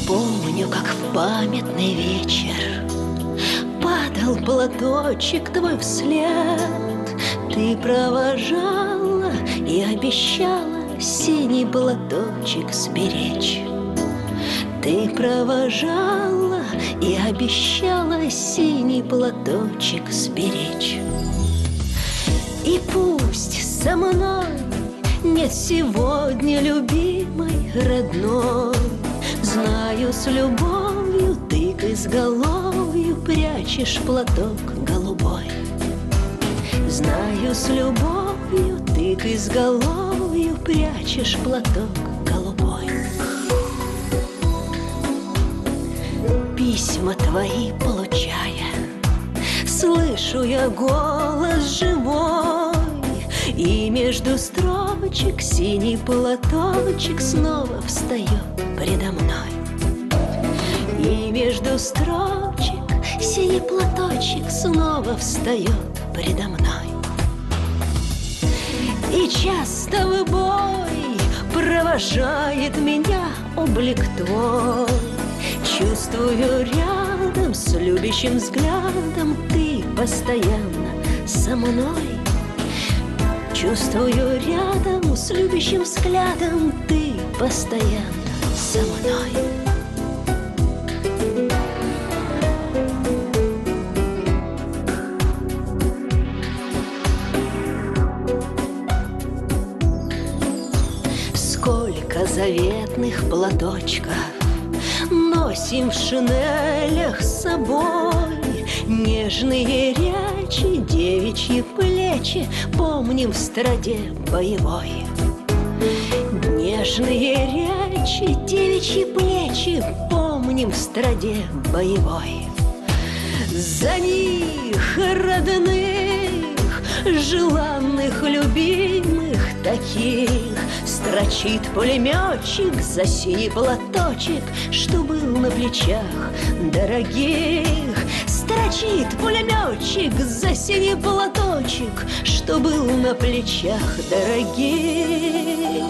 Помню, как в памятный вечер падал платочек твой вслед. Ты провожала и обещала синий платочек сберечь. Ты провожала и обещала синий платочек сберечь. И пусть со мной нет сегодня любимой, родной, знаю, с любовью ты к изголовью прячешь платок голубой. Знаю, с любовью ты к изголовью прячешь платок голубой. Письма твои получая, слышу я голос живой, и между строчек синий платочек снова встает предо мной. И между строчек синий платочек снова встает предо мной. И часто в бой провожает меня облик твой. Чувствую рядом с любящим взглядом ты постоянно со мной. Чувствую рядом с любящим взглядом ты постоянно со мной. Сколько заветных платочков носим в шинелях с собой. Нежные речи, девичьи плечи помним в страде боевой. Нежные речи, девичьи плечи помним в страде боевой. За них, родных, желанных, любимых таких, строчит пулеметчик за синий платочек, что был на плечах дорогих. Строчит пулеметчик за синий платочек, что был на плечах дорогих.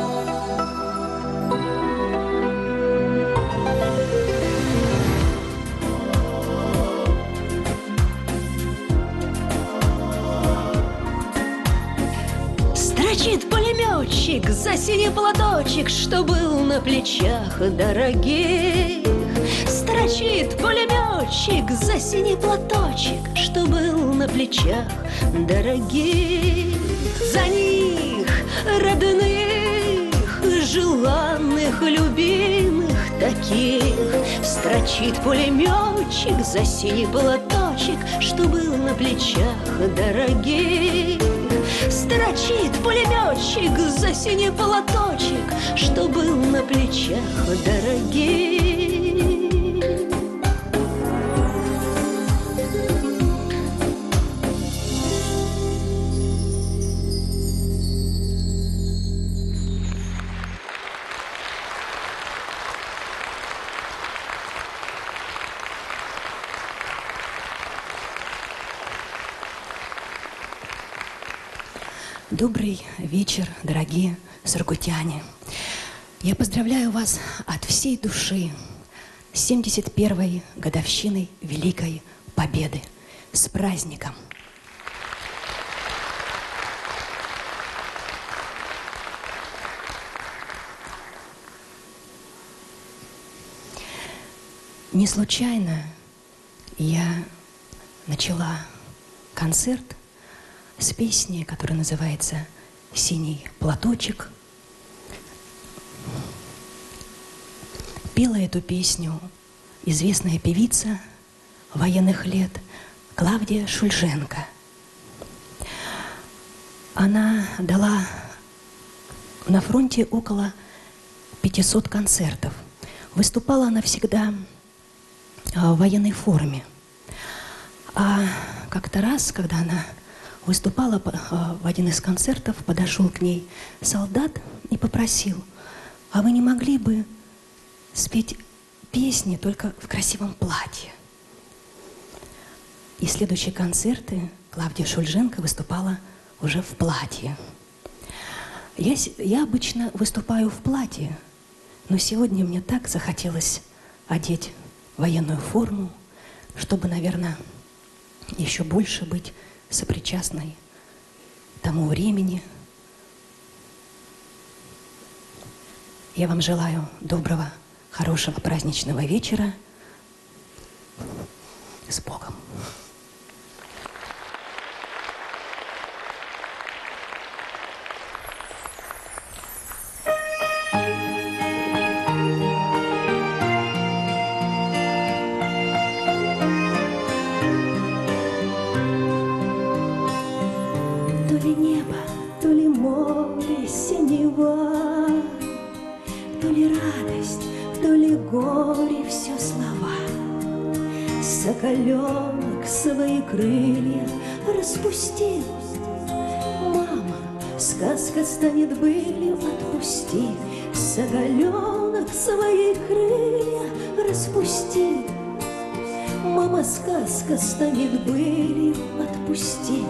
Строчит пулеметчик за синий платочек, что был на плечах дорогих. Строчит пулеметчик за синий платочек, что был на плечах дорогих. За них, родных, желанных, любимых таких, строчит пулеметчик за синий платочек, что был на плечах дорогих. Строчит пулеметчик за синий платочек, что был на плечах дорогих. Добрый вечер, дорогие сургутяне. Я поздравляю вас от всей души с 71-й годовщиной Великой Победы. С праздником! Не случайно я начала концерт с песни, которая называется «Синий платочек». Пела эту песню известная певица военных лет Клавдия Шульженко. Она дала на фронте около 500 концертов. Выступала она всегда в военной форме. А как-то раз, когда она выступала в один из концертов, подошел к ней солдат и попросил: а вы не могли бы спеть песни только в красивом платье? И следующие концерты Клавдия Шульженко выступала уже в платье. Я обычно выступаю в платье, но сегодня мне так захотелось одеть военную форму, чтобы, наверное, еще больше быть сопричастной тому времени. Я вам желаю доброго, хорошего праздничного вечера. С Богом! То ли небо, то ли море синего, то ли радость, то ли горе, все слова. Соколенок свои крылья распустил. Мама, сказка станет былью, отпусти. Соколенок свои крылья распустил. Мама, сказка станет былью, отпусти.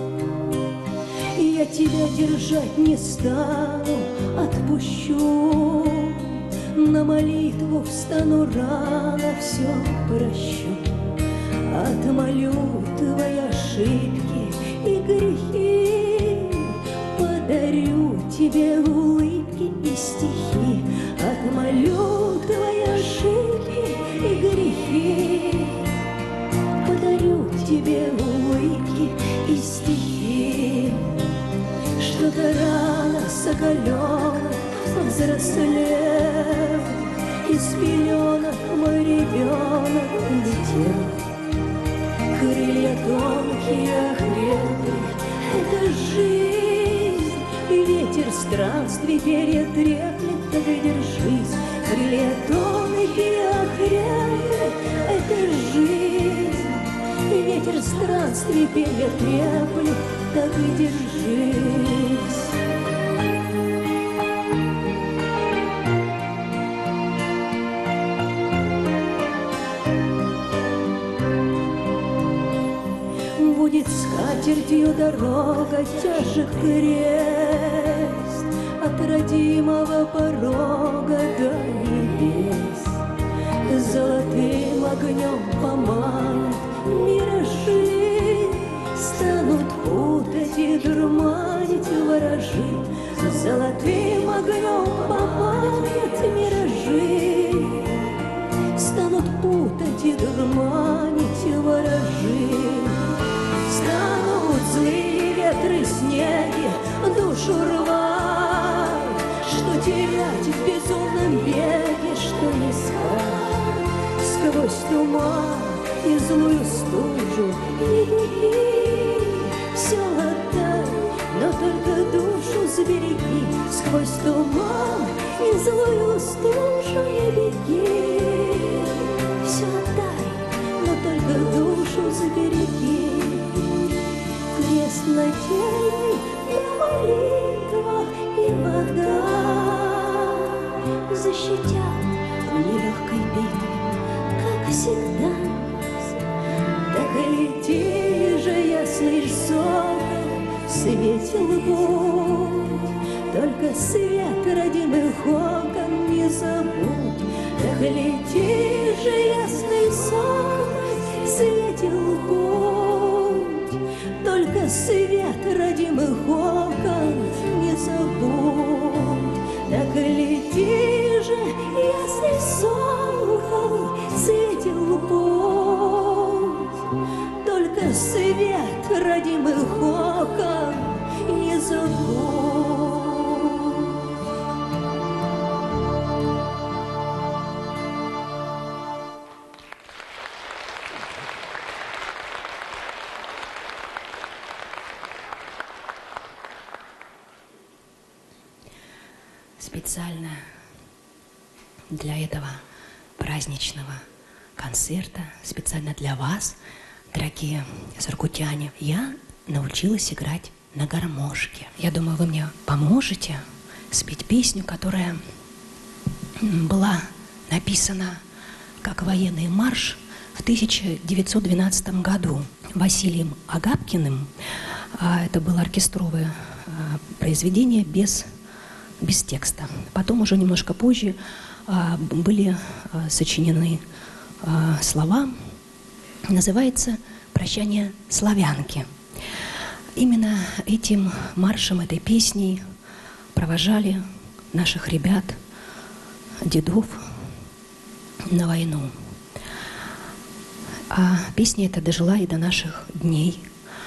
Я тебя держать не стану, отпущу. На молитву встану рано, все прощу. Отмолю твои ошибки и грехи, подарю тебе улыбки и стихи. Отмолю твои ошибки и грехи, подарю тебе улыбки и стихи. Что-то рано соколенок взрослел, из пеленок мой ребенок летел. Крылья тонкие, окрепли, это жизнь, и ветер странствий перья треплет, так и держись. Крылья тонкие, окрепли, это жизнь, и ветер странствий перья треплет, так и держись. Будет скатертью дорога тяжек крест, от родимого порога до небес. Золотым огнем поманят миражи, станут путать и дурманить ворожи. Золотым огнем поманят миражи, станут путать и дурманить ворожи. Станут злые ветры снеги душу рвать, что терять в безумном беге, что искать сквозь туман и злую стужу. Все отдай, но только душу сбереги, сквозь туман и злую стужу не беги. Все отдай, но только душу сбереги. Крест надежды и молитва, и вода защитят в нелегкой битве, как всегда. Так и лети же, ясный сокол, светил путь, только свет родимых окон не забудь. Так и лети же, ясный сокол, светил путь, только свет родимых окон не забудь. Так и лети же, ясный сокол, светил путь, только свет родимых окон не забудь. Специально для этого праздничного концерта, специально для вас, дорогие сургутяне, я научилась играть на гармошке. Я думаю, вы мне поможете спеть песню, которая была написана как военный марш в 1912 году Василием Агапкиным. Это было оркестровое произведение без текста. Потом уже немножко позже были сочинены слова, называется «Прощание славянки». Именно этим маршем, этой песней провожали наших ребят, дедов на войну. А песня эта дожила и до наших дней.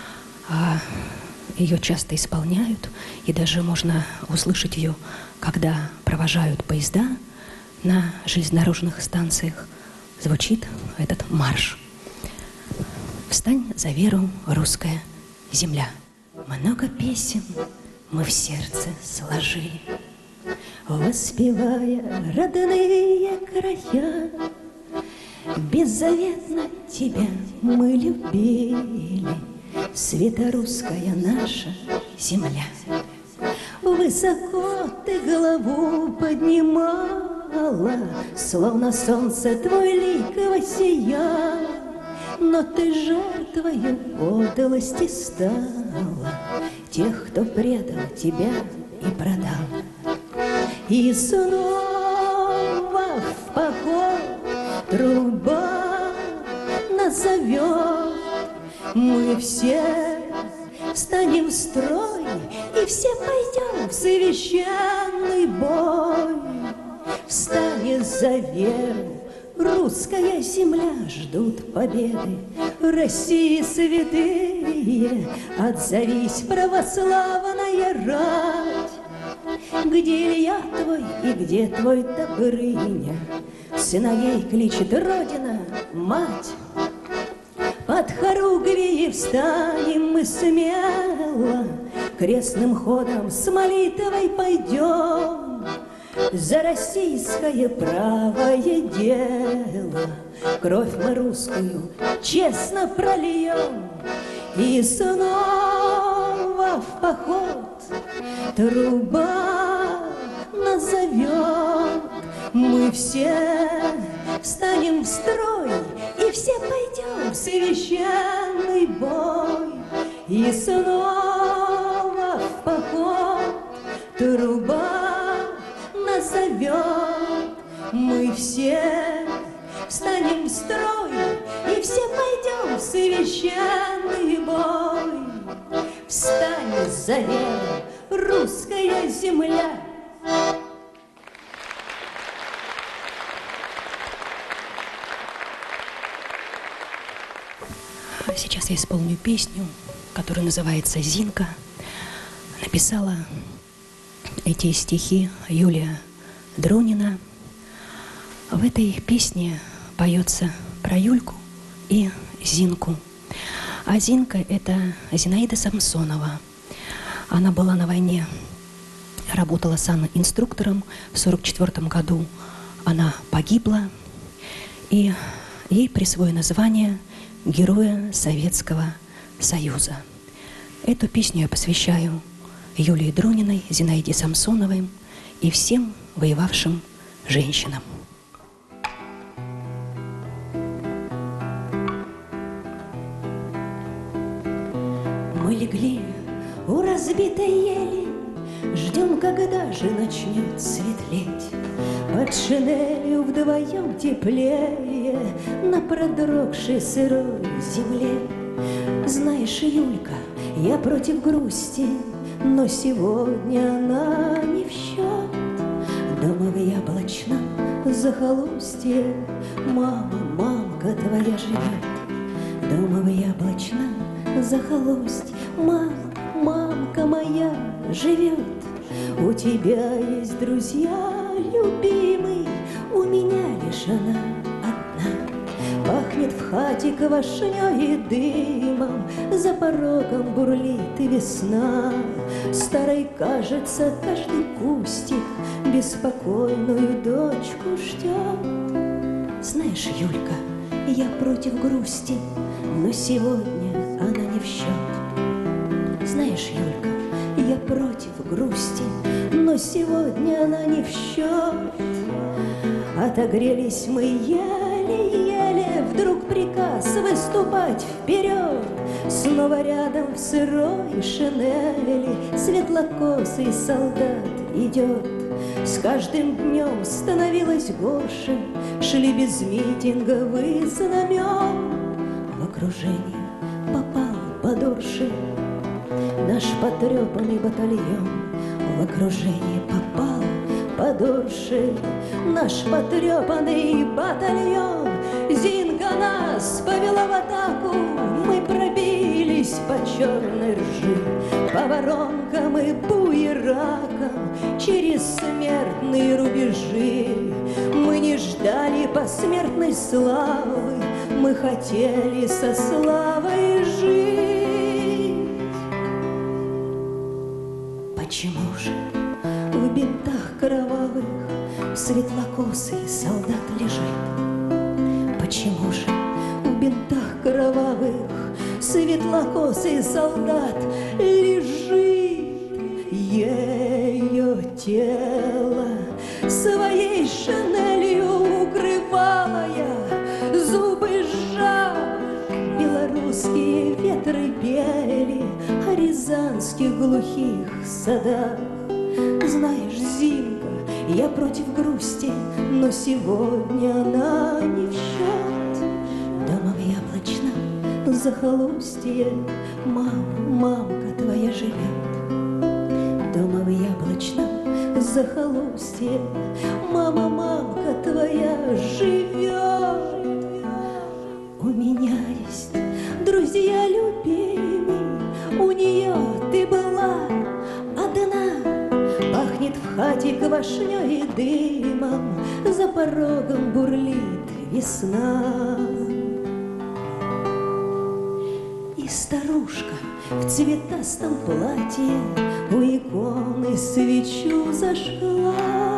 Ее часто исполняют, и даже можно услышать ее, когда провожают поезда на железнодорожных станциях. Звучит этот марш. «Встань за веру, русская земля». Много песен мы в сердце сложили, воспевая родные края. Беззаветно тебя мы любили, светорусская наша земля. Высоко ты голову поднимала, словно солнце твой лик воссиял. Но ты жертвою подлости стала тех, кто предал тебя и продал. И снова в поход труба нас зовет, мы все встанем в строй и все пойдем в священный бой. Встань за веру, русская земля, ждут победы России святые. Отзовись, православная рать, где Илья твой и где твой Добрыня? Сыновей кличет Родина, мать. Под хоругви встанем мы смело, крестным ходом с молитвой пойдем. За российское правое дело кровь мы русскую честно прольем. И снова в поход труба нас зовет, мы все встанем в строй и все пойдем в священный бой. И снова в поход труба нас зовет, мы все встанем в строй и все пойдем в священный бой. Встань за веру, русская земля. Сейчас я исполню песню, которая называется «Зинка». Написала эти стихи Юлия Друнина. В этой песне поется про Юльку и Зинку. А Зинка — это Зинаида Самсонова. Она была на войне, работала санинструктором. В 1944 году она погибла, и ей присвоено звание Героя Советского Союза. Эту песню я посвящаю Юлии Друниной, Зинаиде Самсоновой и всем воевавшим женщинам. Мы легли у разбитой ели, ждем, когда же начнет светлеть. Под шинелью вдвоем теплее на продрогшей сырой земле. Знаешь, Юлька, я против грусти, но сегодня она не в счет. Дома в яблочном захолустье мама, мамка твоя живет. Дома в яблочном захолустье мама, мамка моя живет. У тебя есть друзья, любимый, у меня лишь она одна. Пахнет в хате квашнёй и дымом, за порогом бурлит и весна. Старой, кажется, каждый кустик беспокойную дочку ждет. Знаешь, Юлька, я против грусти, но сегодня она не в счет. Знаешь, Юлька, я против грусти, но сегодня она не в счет. Отогрелись мы еле-еле, вдруг приказ выступать вперед. Снова рядом в сырой шинели светлокосый солдат идет. С каждым днем становилось горше, шли без митинговых знамен. В окружение попал подорше наш потрепанный батальон. В окружение попал подорше наш потрепанный батальон. Зинка нас повела в атаку, мы пробились по черной ржи, по воронкам и буеракам через смертные рубежи. Мы не ждали посмертной славы, мы хотели со славой жить. Почему же в бинтах кровавых светлокосый солдат лежит? Почему же в бинтах кровавых светлокосый солдат лежит? Ее тело своей шинелью укрывала я, зубы сжав, белорусские ветры пели о рязанских глухих садах. Знаешь, Зинка, я против грусти, но сегодня она не в счет. Дома в яблочном захолустье мамка твоя живет. Дома в яблочном захолустье мамка твоя живет. У меня есть друзья любимые, у нее ты была одна. Пахнет в хате квашней и дымом, за порогом бурлит весна. И старушка в цветастом платье у иконы свечу зажгла.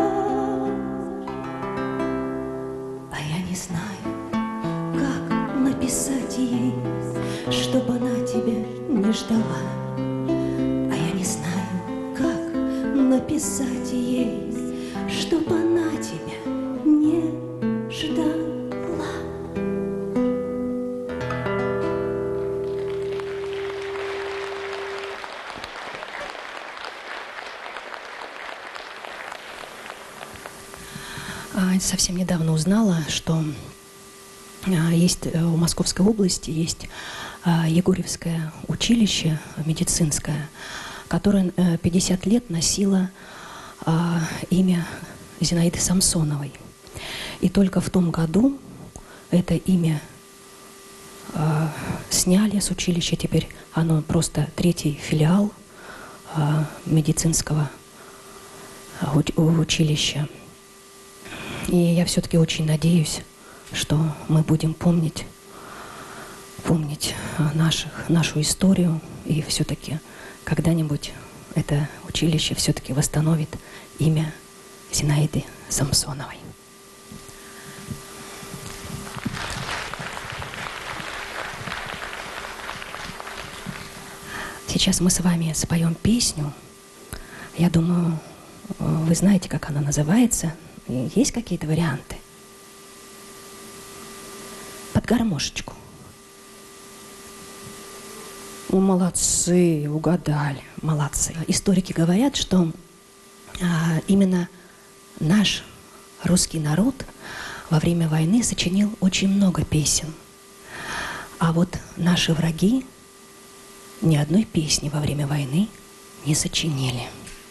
А я не знаю, как написать ей, чтоб она тебя не ждала. А я не знаю, как написать ей, чтоб она тебя не ждала. Совсем недавно узнала, что есть в Московской области есть Егорьевское училище медицинское, которое 50 лет носило имя Зинаиды Самсоновой. И только в том году это имя сняли с училища. Теперь оно просто третий филиал медицинского училища. И я все-таки очень надеюсь, что мы будем помнить нашу историю, и все-таки когда-нибудь это училище все-таки восстановит имя Зинаиды Самсоновой. Сейчас мы с вами споем песню. Я думаю, вы знаете, как она называется. Есть какие-то варианты? Под гармошечку. Молодцы, угадали, молодцы. Историки говорят, что именно наш русский народ во время войны сочинил очень много песен. А вот наши враги ни одной песни во время войны не сочинили.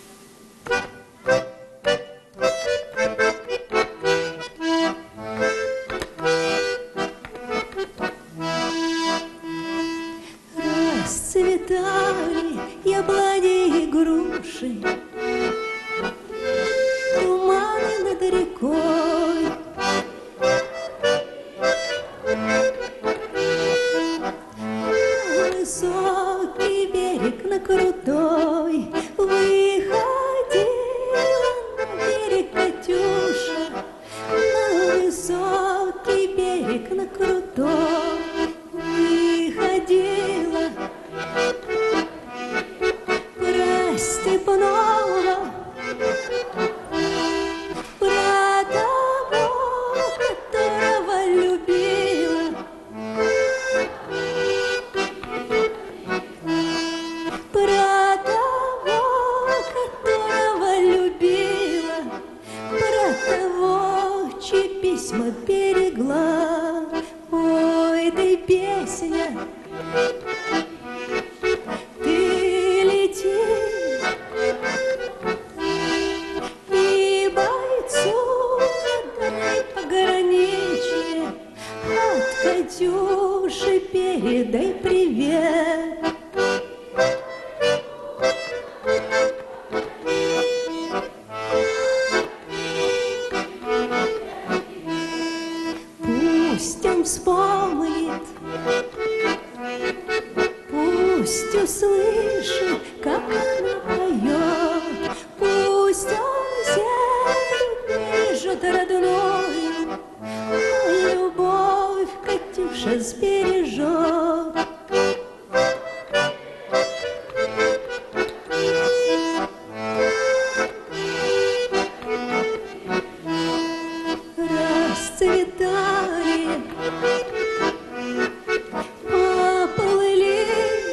Расцветали яблони и груши, туманы над рекой. На высокий берег, на крутой выходила на берег Катюша. На высокий берег, на крутой выходила про Степанова, про того, которого любила, про того, которого любила. письма берегла. Ой, ты песня, ты лети, и бойцу отдай пограничье, от Катюши передай привет. Пусть он вспомнит, пусть услышит, как она поет, пусть он землю бережет родную, а любовь Катюша сбережет. Расцветали, поплыли,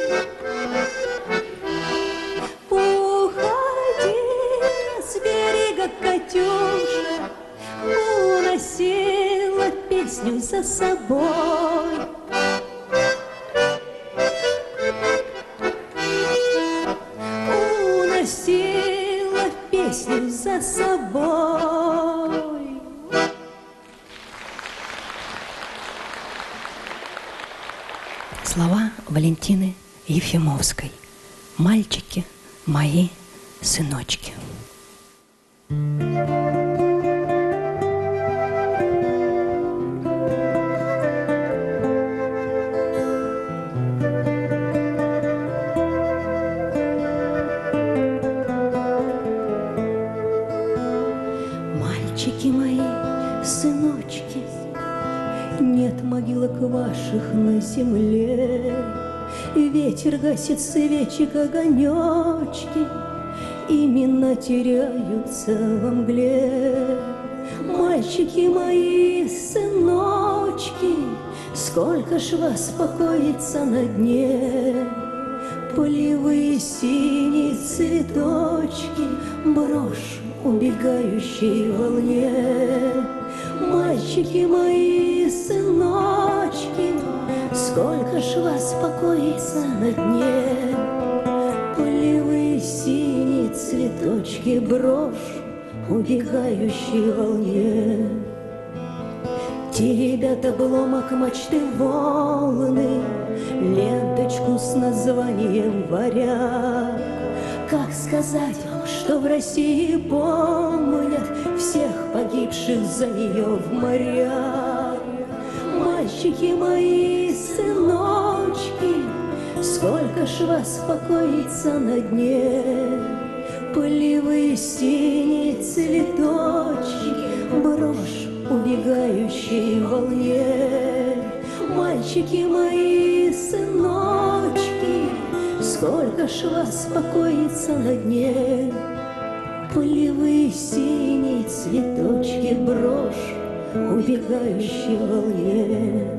уходи с берега, Катюша, уносила песню за собой. Уносила песню за собой. Слова Валентины Ефимовской. Мальчики мои, сыночки. Мальчики мои, сыночки, нет могилок ваших на земле, ветер гасит свечек огонечки, имена теряются во мгле. Мальчики мои, сыночки, сколько ж вас покоится на дне, полевые синие цветочки брошь убегающей волне. Мальчики мои, сыночки, сколько ж вас покоится на дне, полевые синие цветочки брошь убегающей волне. Теребят обломок мачты волны, ленточку с названием «Варяг». Как сказать вам, что в России помнят всех погибших за нее в морях? Мальчики мои, сыночки, сколько ж вас покоится на дне, полевые синие цветочки брошь убегающей волне. Мальчики мои, сыночки, сколько ж вас покоится на дне, полевые синие цветочки брошь убегающей волне.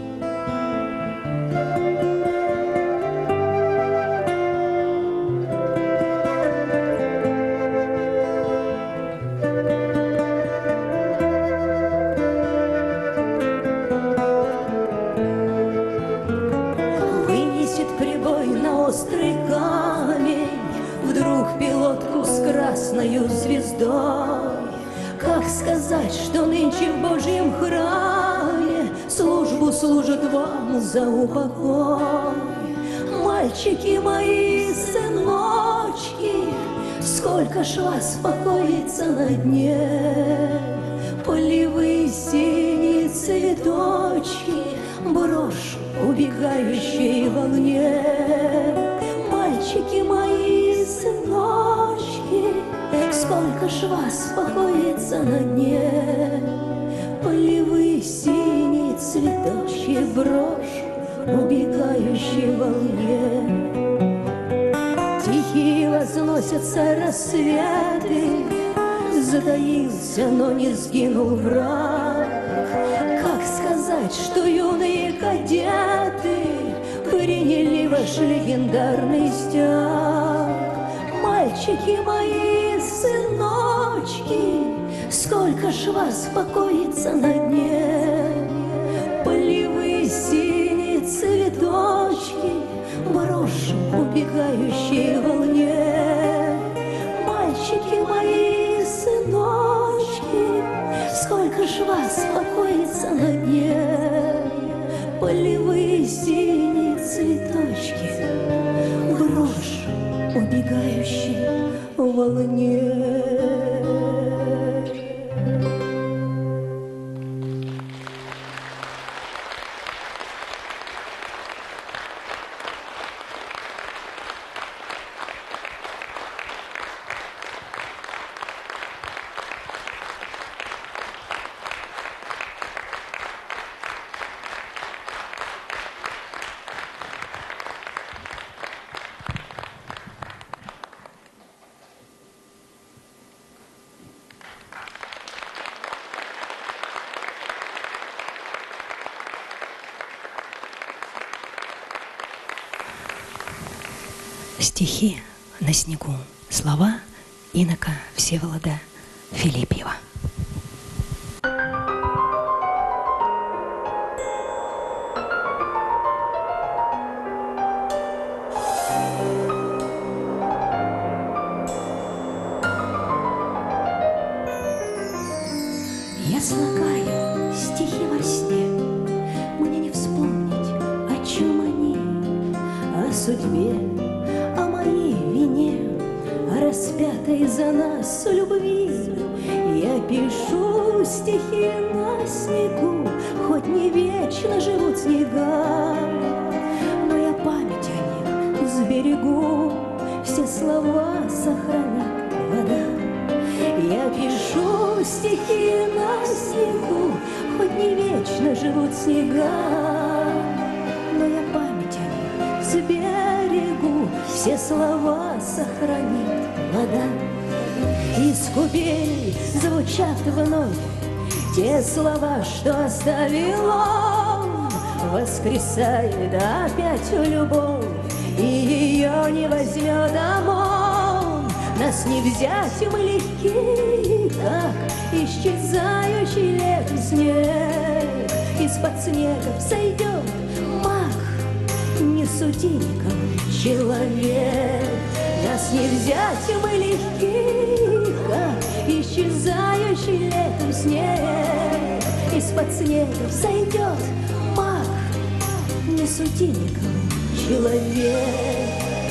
Острый камень, вдруг пилотку с красною звездой. Как сказать, что нынче в Божьем храме службу служат вам за упокой? Мальчики мои, сыночки, сколько ж вас покоится на дне, полевые синие цветочки брошь убегающей волне. Мальчики мои, сыночки, сколько ж вас покоится на дне, полевые синие цветочки брошь убегающей волне. Тихие возносятся рассветы, затаился, но не сгинул враг. Как сказать, что юные кадеты приняли ваш легендарный стяг? Мальчики мои, сыночки, сколько ж вас покоится на дне. Полевые синие цветочки брошу убегающей волне. Мальчики мои, сыночки, сколько ж вас покоится на дне. Полевые синие цветочки брошу убегающей волне. Стихи на снегу. Слова инока Всеволода Филипьева. Я слагаю стихи во сне, мне не вспомнить, о чем они, о судьбе, о моей вине, о распятой за нас любви. Я пишу стихи на снегу, хоть не вечно живут снега, но я память о них сберегу, все слова сохранит вода. Я пишу стихи на снегу, хоть не вечно живут снега, но я память о них сберегу, все слова сохранит вода. Из купель звучат вновь те слова, что оставил он. Воскресает опять любовь, и ее не возьмет ОМОН. Нас не взять, мы легки, как исчезающий летом снег. Из-под снега взойдет маг, не суди никого, человек. Нас не взять, мы легки, как исчезающий летом снег. Из-под снега взойдет маг, не суди никого, человек.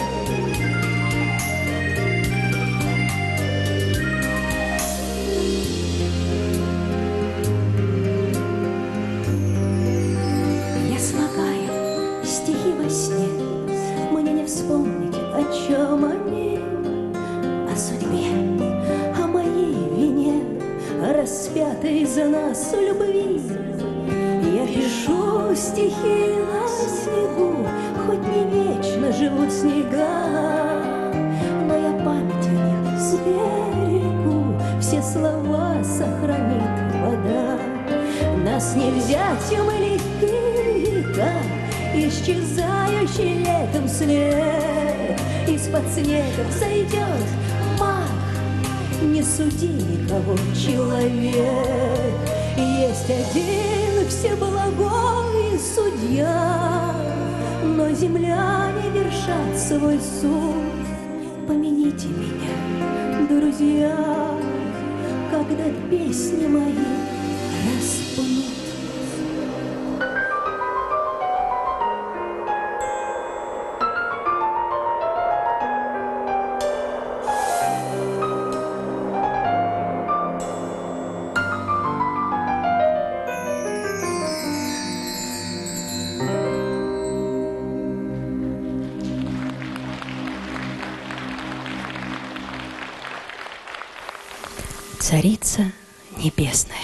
Вспомнить, о чем они, о судьбе, о моей вине, о распятой за нас любви. Я пишу стихи на снегу, хоть не вечно живут снега, но я память о них сберегу, все слова сохранит вода. Нас не взять, мы легки, как исчезающий летом снег. Из-под снега взойдет маг, не суди никого, человек. Есть один всеблагой судья, но земля не вершат свой суд. Помяните меня, друзья, когда песни мои распнут. Царица небесная.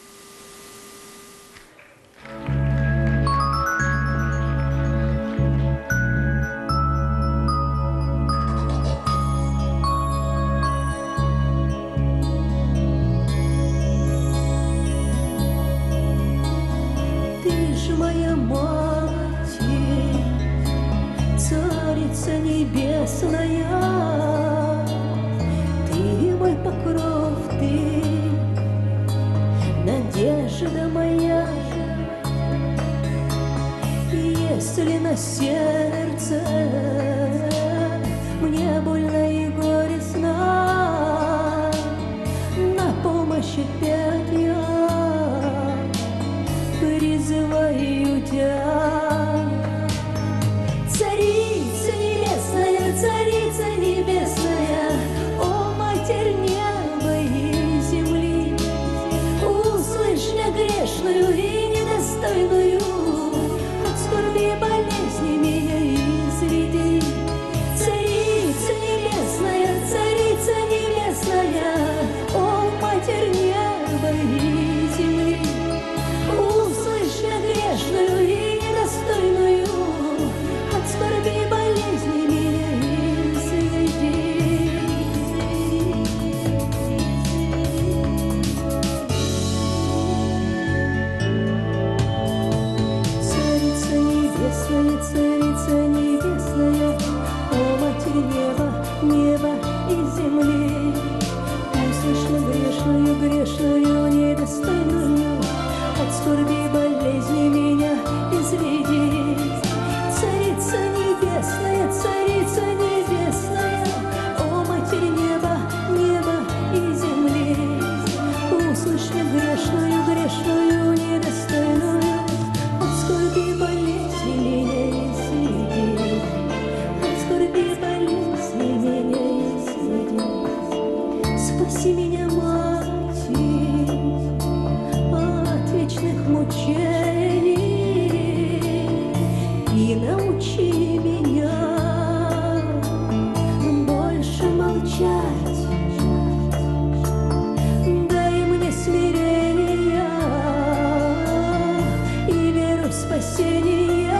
Ты ж моя мать, царица небесная, ты мой покров, ты надежда моя. Если на сердце мне больно и горестно, на помощь опять я призываю тебя. Царица небесная, о Матерь неба и земли, услышь меня грешную и недостойную, от скорби и болезни меня изведи. Царица небесная, о Матерь неба и земли, услышь меня грешную и недостойную, от скорби и болезни меня изведи. Царица небесная, о Матерь неба и земли, услышь меня грешную, недостойную, от скорби и болезни меня изведи. Царица небесная, о Матерь неба и земли, услышь меня грешную, недостойную, от скорби и болезни меня изведи. От скорби и болезни меня изведи. Спаси меня, Мать, от вечных мучений и научи меня больше молчать. Дай мне смирения и веру в спасение,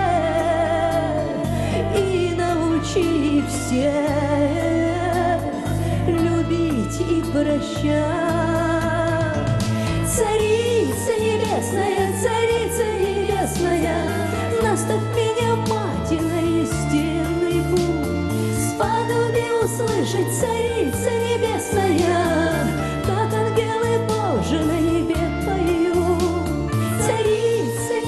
и научи всех любить и прощать. Царица небесная, наставь меня, Мать, на истинный путь, сподоби услышать, Царица небесная, как ангелы Божии на небе поют. Царица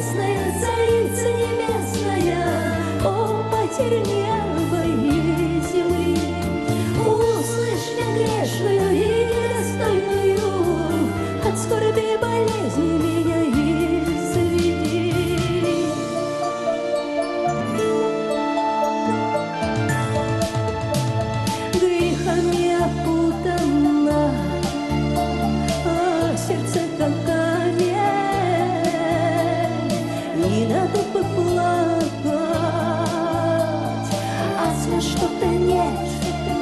небесная, о Матерь неба и земли, услышь меня грешную и недостойную, от скорби и болезни меня изведи. Грехами опутано, а сердце как камень, и надо бы плакать, а слез что-то нет.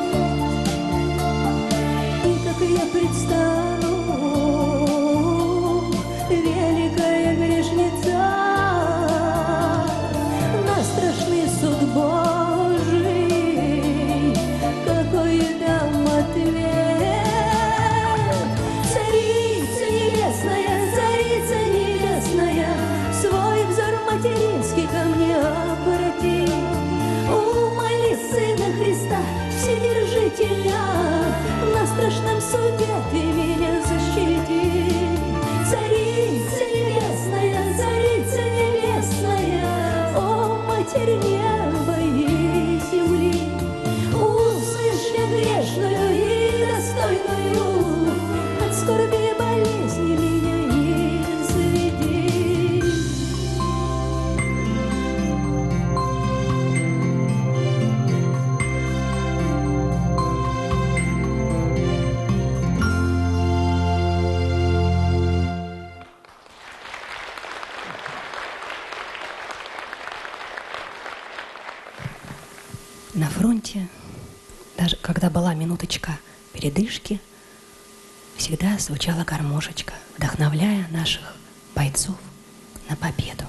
И как я предстану, великая грешница, на страшный суд Божий, какой дам ответ. Царица небесная, свой взор материнский ко мне обрати. Умоли Сына Христа, Вседержителя, на страшном суде ты меня защити. Царица небесная, о Матерь неба и земли, услышь меня грешную и достойную, от скорби и болезни меня изведи. На фронте, даже когда была минуточка передышки, всегда звучала гармошечка, вдохновляя наших бойцов на победу.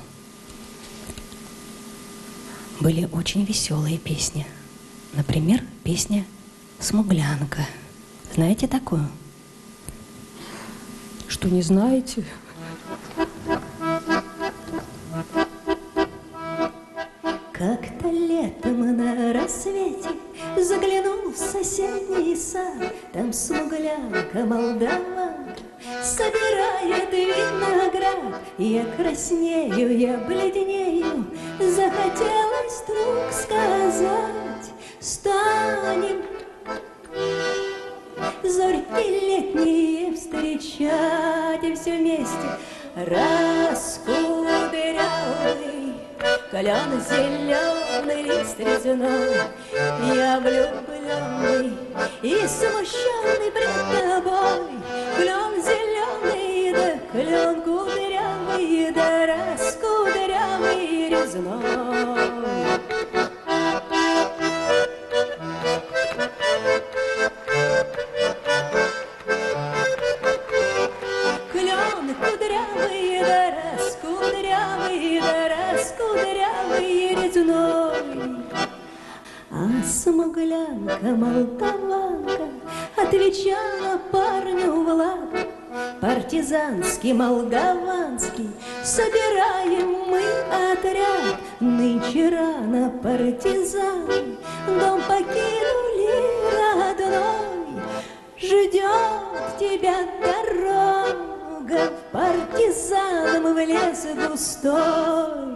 Были очень веселые песни. Например, песня «Смуглянка». Знаете такую? Что, не знаете? Как-то летом на рассвете заглянул в соседний сад, там смуглянка молдаванка собирает виноград. Я краснею, я бледнею, захотелось вдруг сказать: станем зорьки летние встречать и все вместе. Раскудрявый клен зеленый, лист резной, я влюбленный и смущенный пред тобой. Клен зеленый, да клен кудрявый, да раскудрявый резной. А смуглянка, молдаванка отвечала парню в лад: партизанский, молдаванский, собираем мы отряд. Нынче рано партизаны дом покинули родной. Ждет тебя дорога в партизанам в лес густой.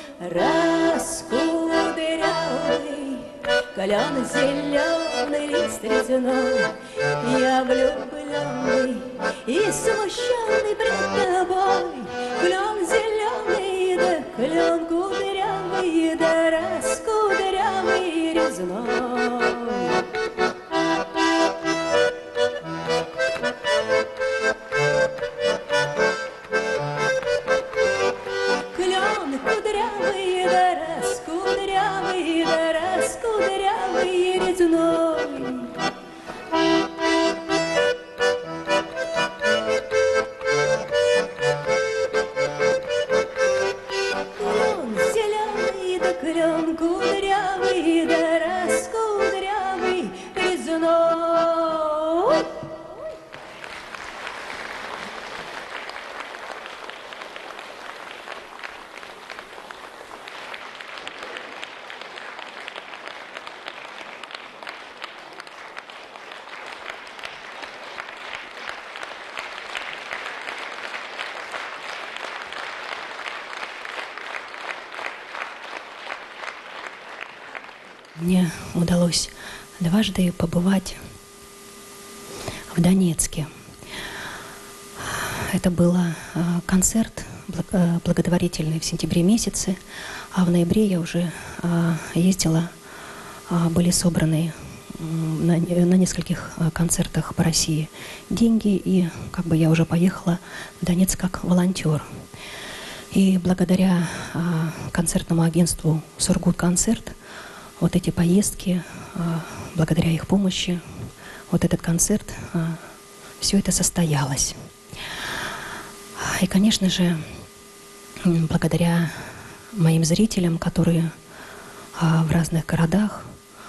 Раскудрявый клен зеленый, лист резной, я влюбленный и смущенный пред тобой. Клен зеленый, да клен кудрявый, да раскудрявый резной. Мне удалось дважды побывать в Донецке. Это был концерт благотворительный в сентябре месяце, а в ноябре я уже ездила, были собраны на нескольких концертах по России деньги, и как бы я уже поехала в Донецк как волонтер. И благодаря концертному агентству «Сургутконцерт» вот эти поездки, благодаря их помощи, вот этот концерт, все это состоялось. И, конечно же, благодаря моим зрителям, которые в разных городах,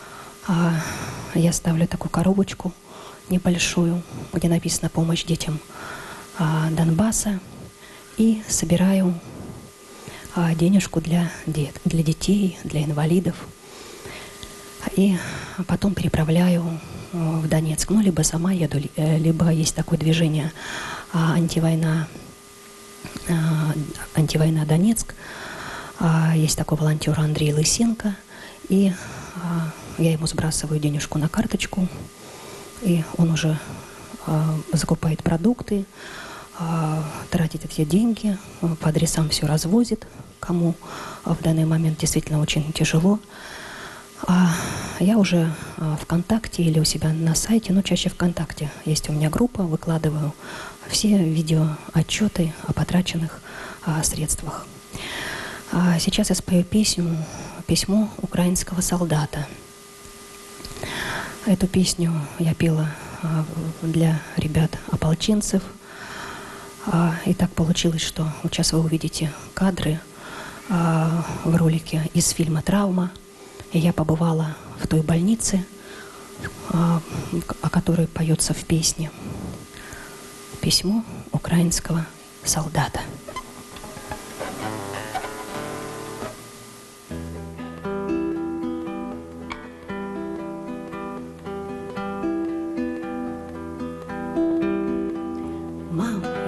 я ставлю такую коробочку небольшую, где написано «Помощь детям Донбасса», и собираю денежку для детей, для инвалидов. И потом переправляю в Донецк. Ну, либо сама еду, либо есть такое движение антивойна Донецк. Есть такой волонтер Андрей Лысенко. И я ему сбрасываю денежку на карточку. И он уже закупает продукты, тратит эти деньги, по адресам все развозит, кому в данный момент действительно очень тяжело. Я уже ВКонтакте или у себя на сайте, но чаще ВКонтакте есть у меня группа, выкладываю все видеоотчеты о потраченных средствах. Сейчас я спою «Письмо украинского солдата». Эту песню я пела для ребят-ополченцев. И так получилось, что вот сейчас вы увидите кадры в ролике из фильма «Травма». И я побывала в той больнице, о которой поется в песне «Письмо украинского солдата». Мам,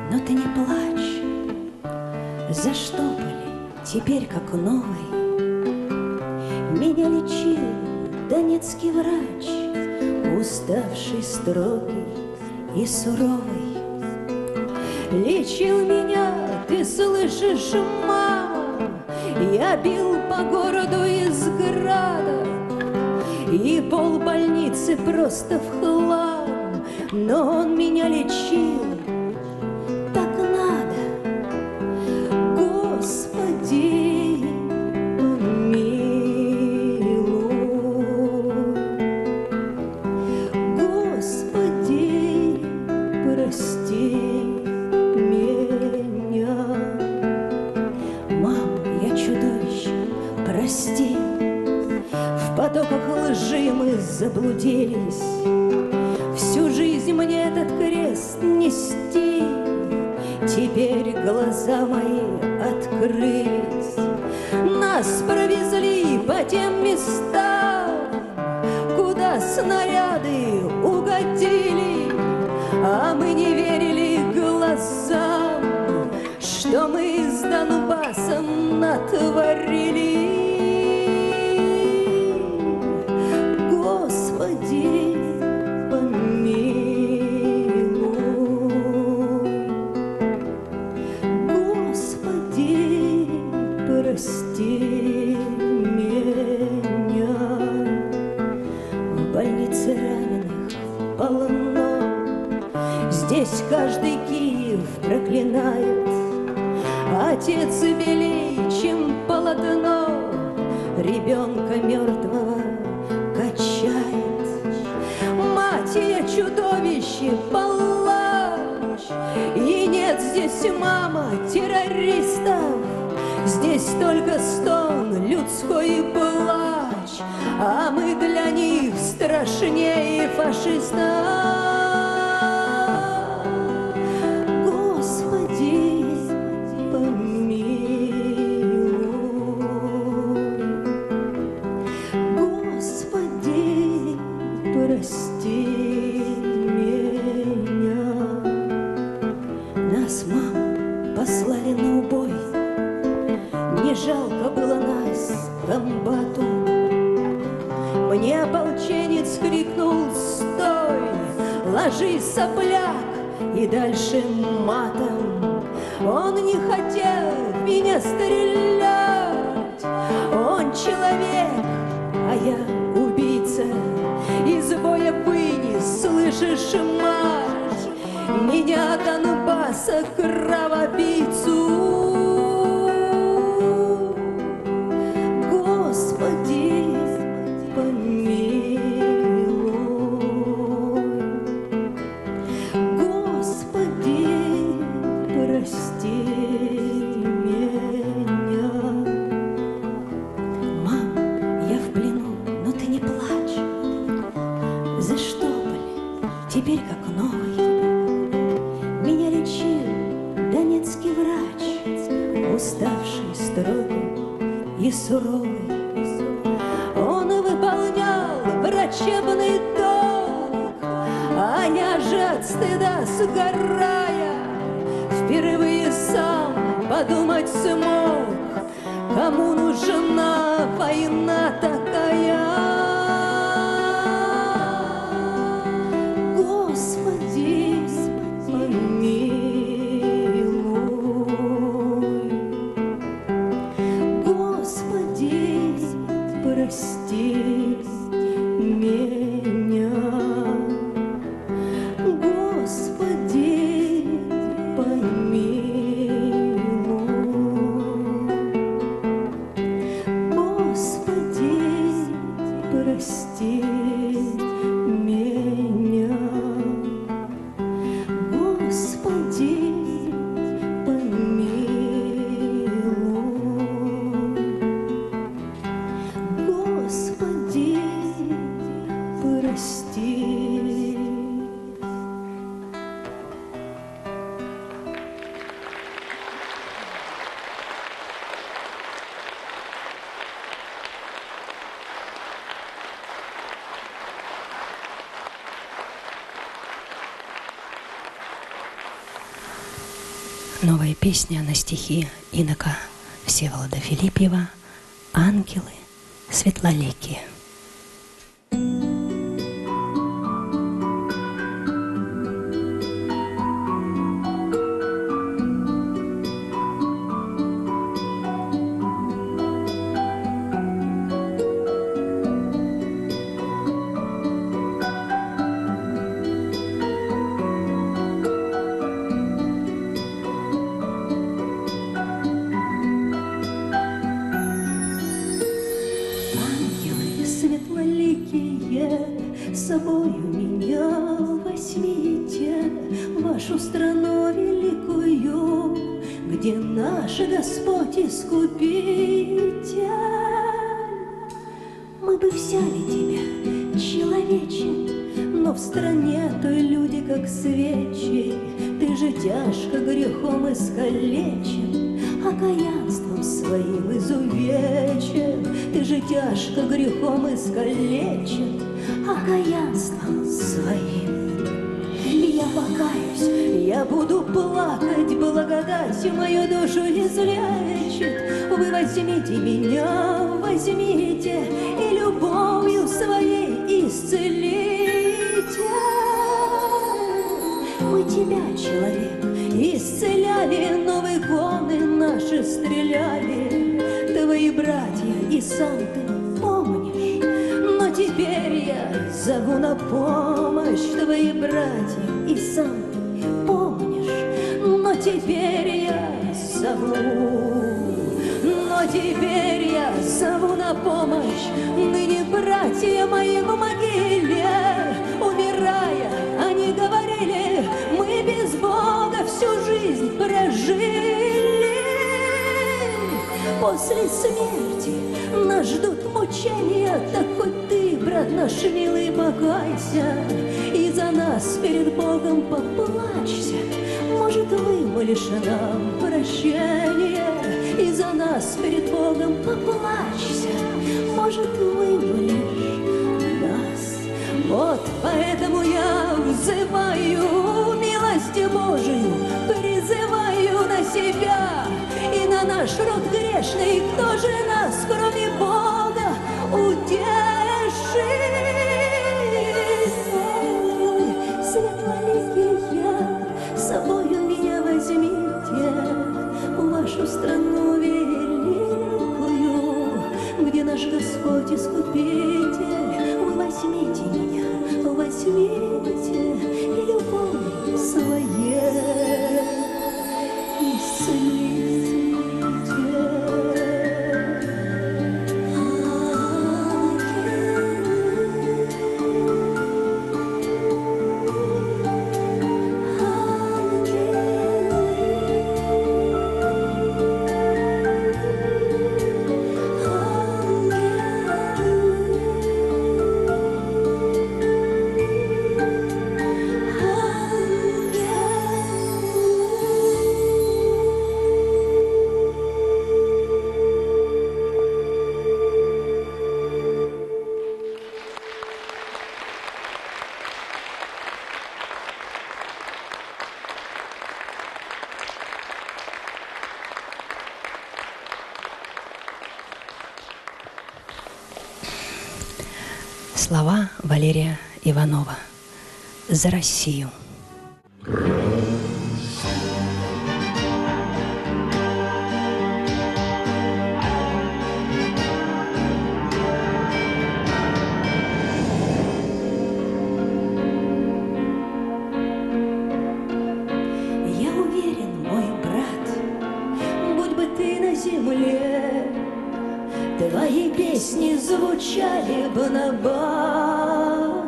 но ты не плачь. Заштопали, теперь как новый. Меня лечил донецкий врач, уставший, строгий и суровый. Лечил меня, ты слышишь, мама, я бил по городу из града, и пол больницы просто в хлам, но он меня лечил. Так надо, Господи, помилуй, Господи, прости меня. Мам, я чудовище, прости. В потоках лжи мы заблудились, всю жизнь мне этот крест нести. Теперь глаза мои открылись, нас провезли по тем местам, куда снаряды угодили, а мы не верили глазам, что мы с Донбассом натворили. Господи, помилуй, Господи, прости меня. В больнице раненых полно, здесь каждый Киев проклинает. Отец белей, чем полотно, ребенка мертвого качает. Мать, я чудовище, палач, и нет здесь, мама, террористов. Здесь только стон, людской плач, а мы для них страшнее фашистов. Господи, помилуй, Господи, прости меня. Нас, мам, послали на убой, не жалко было нас комбату. Мне ополченец крикнул: стой, ложись, сопляк, и дальше матом. Он не хотел в меня стрелять, он человек, а я убийца. Из боя вынес, слышишь, мать, меня Донбасса кровопийцу. Господи, помилуй, Господи, прости меня. Мам, я в плену, но ты не плачь. Заштопали, теперь как новый. Меня лечил донецкий врач, уставший, строгий и суровый. Он выполнял врачебный долг, а я же от стыда сгорая впервые сам подумать смог, кому нужна война такая. Господи, помилуй, Господи, прости меня. Господи, помилуй, Господи, прости меня. Господи, помилуй, Господи, прости. 「 Новая песня на стихи инока Всеволода Филипьева «Ангелы светлоликие». С собою меня возьмите в вашу страну великую, где наш Господь Искупитель. Мы бы взяли тебя, человече, но в стране той люди, как свечи. Ты же тяжко грехом искалечен, окаянством своим изувечен. Ты же тяжко грехом искалечен, окаянством своим. И я покаюсь, я буду плакать, благодать мою душу излечит. Вы возьмите меня, возьмите, и любовью своей исцелите. Мы тебя, человек, исцеляли, но в иконы наши стреляли. Твои братья и сам ты помнишь, но теперь я зову на помощь. Твои братья и сам ты помнишь, но теперь я зову. Но теперь я зову на помощь. Ныне братья мои в могиле, умирая, они говорили: мы без Бога всю жизнь прожили. После смерти нас ждут мучения, так хоть ты, брат наш милый, покайся и за нас перед Богом поплачься. Может, вымолишь нам прощение и за нас перед Богом поплачься. Может, вымолишь нас. Вот поэтому я взываю милости Божию, призываю на себя и на наш род грешный. Кто же нас, кроме Бога, утешит? Светлоликий я, с собою меня возьмите в вашу страну великую, где наш Господь Искупитель. Вы возьмите меня, возьмите, и любовью своей исцелите. Слова Валерия Иванова. За Россию. Я уверен, мой брат, будь бы ты на земле, твои песни звучали бы набатом.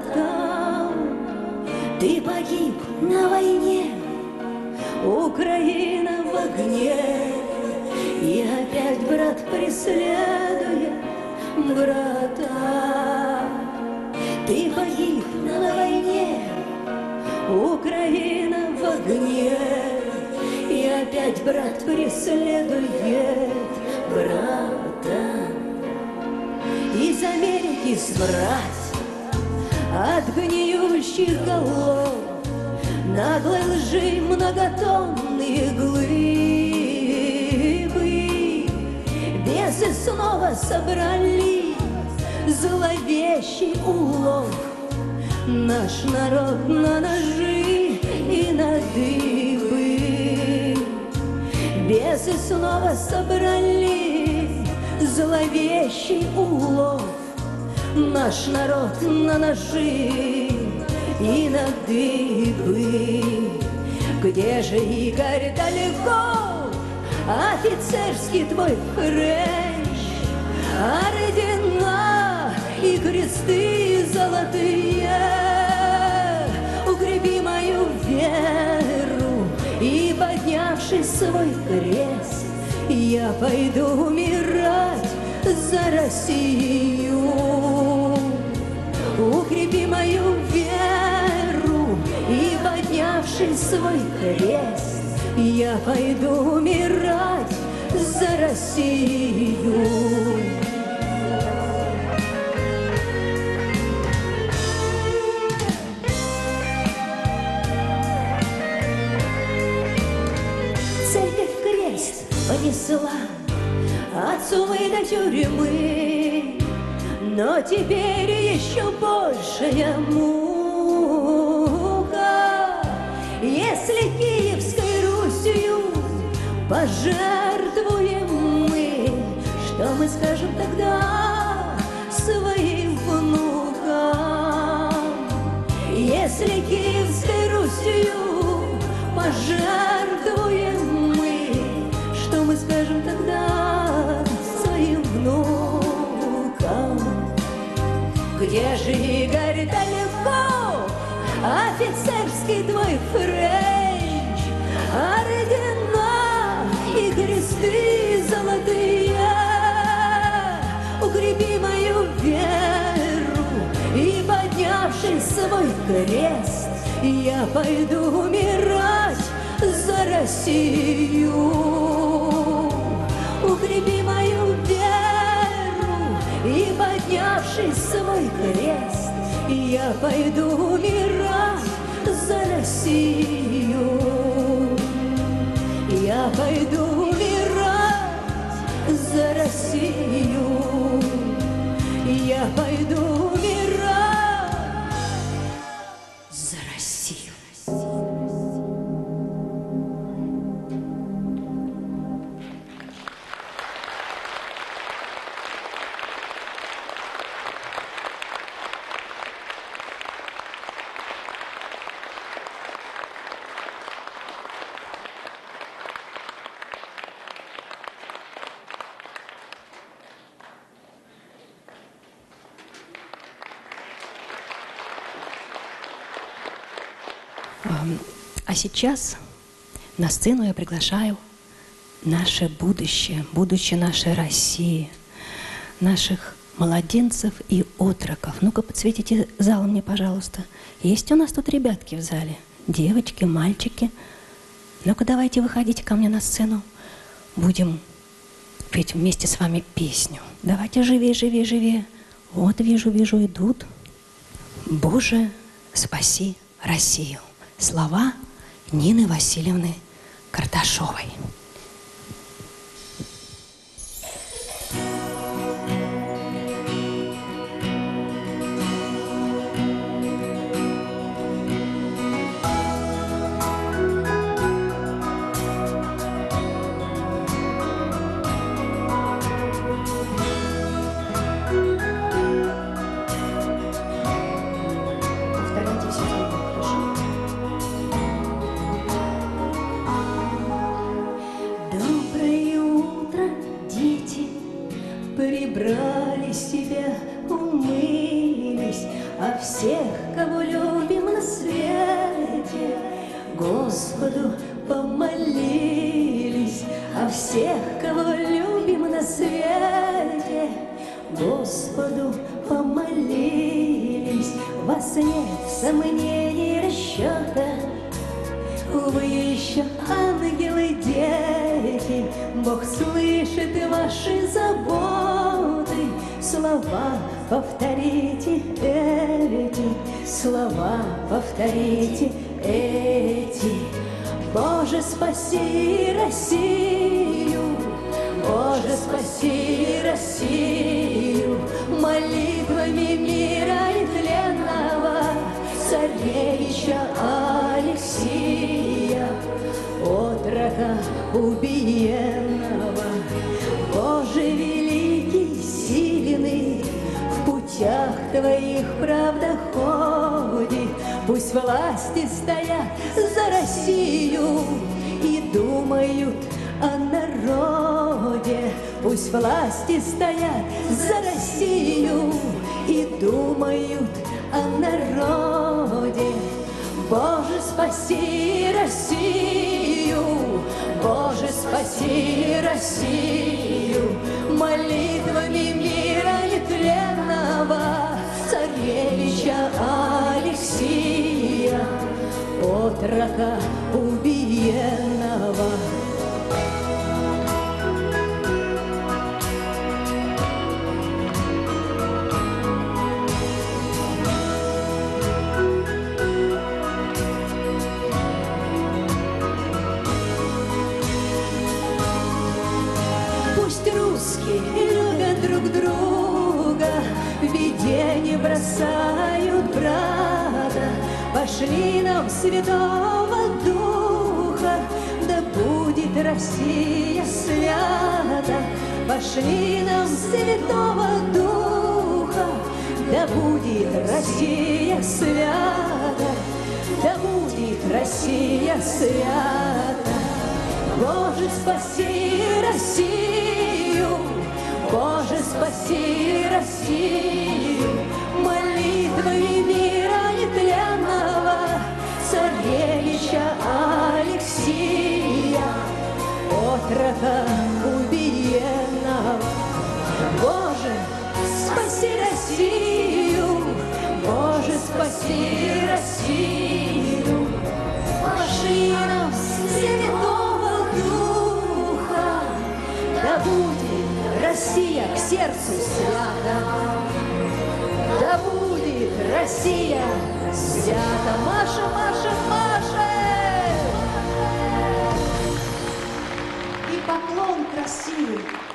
Ты погиб на войне, Украина в огне, и опять брат преследует брата. Ты погиб на войне, Украина в огне, и опять брат преследует брата. Из Америки сбрать от гниющих голов наглой лжи многотонные иглы. снова собрали зловещий улов. Наш народ на ножи и на дыбы. Бесы снова собрали зловещий улов. Наш народ на ножи и на дыбы. Где же, Игорь, далеко офицерский твой френч, ордена и кресты золотые? Укрепи мою веру, и, поднявший свой крест, я пойду умирать за Россию. Укрепи мою веру, и, поднявший свой крест, я пойду умирать за Россию. Церковь крест понесла от сумы до тюрьмы, но теперь еще большая мука, если Киевской Русью пожертвуем мы. Что мы скажем тогда своим внукам, если Киевской Русью пожертвуем мы? Что мы скажем тогда своим внукам? Где же, Игорь, далеко офицерский твой френч, ордена и кресты золотые? Укрепи мою веру, и, поднявший свой крест, я пойду умирать за Россию. Укрепи мою веру, и, поднявший свой крест, я пойду умирать за Россию. Я пойду умирать за Россию. Я пойду умирать за Россию. А сейчас на сцену я приглашаю наше будущее, будущее нашей России, наших младенцев и отроков. Ну-ка, подсветите зал мне, пожалуйста. Есть у нас тут ребятки в зале? Девочки, мальчики? Ну-ка, давайте выходите ко мне на сцену. Будем петь вместе с вами песню. Давайте живее, живее, живее. Вот вижу, вижу, идут. Боже, спаси Россию. Слова Нины Васильевны Карташовой. Прибрали себя, умылись, а всех, кого любим на свете, Господу помолились, а всех, кого любим на свете, Господу помолились. Вас нет сомнений, расчета, вы еще ангелы, дети, Бог слышит ваши заботы. Слова повторите эти, слова повторите эти. Боже, спаси Россию, Боже, спаси Россию. убиенного. Боже великий, сильный, в путях Твоих правда ходит. Пусть власти стоят за Россию и думают о народе. Пусть власти стоят за Россию и думают о народе. Боже, спаси Россию, Боже, спаси Россию, молитвами мира нетленного царевича Алексия, отрока убиенного. Пусть русские любят друг друга, в беде не бросают брата. Пошли нам Святого Духа, да будет Россия свята. Пошли нам Святого Духа, да будет Россия свята. Да будет Россия свята. Боже, спаси Россию, Боже, спаси Россию, молитвой мира нетленного царевича Алексия, отрока убиенного. Боже, спаси Россию, Боже, спаси Россию, пошли нам Святого Духа, да будет Россия к сердцу свята, да будет Россия свята. Маша, Маша, Маша! И поклон к России.